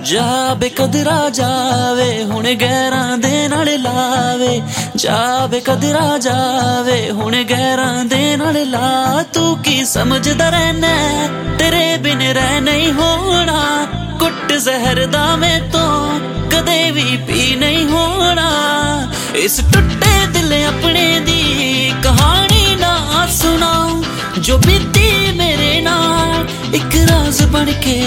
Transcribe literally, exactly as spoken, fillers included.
ਜਾਵੇ ਕਦਰਾ ਜਾਵੇ ਹੁਣ ਗੈਰਾਂ ਦੇ ਨਾਲ ਲਾਵੇ, ਜਾਵੇ ਕਦਰਾ ਜਾਵੇ ਹੁਣ ਗੈਰਾਂ ਦੇ ਨਾਲ ਲਾ। ਤੂੰ ਕੀ ਸਮਝਦਾ ਰਹਿਣਾ ਤੇਰੇ ਬਿਨ ਰਹਿ ਨਹੀਂ ਹੋਣਾ, ਕੁੱਟ ਜ਼ਹਿਰ ਦਾ ਮੈਂ ਤੋਂ ਕਦੇ ਵੀ ਪੀ ਨਹੀਂ ਹੋਣਾ। ਇਸ ਟੁੱਟੇ ਦਿਲ ਆਪਣੇ ਦੀ ਕਹਾਣੀ ਨਾ ਸੁਣਾਉ, ਜੋ ਬੀਤੀ ਮੇਰੇ ਨਾਲ ਇੱਕ ਰਾਜ਼ ਬਣ ਕੇ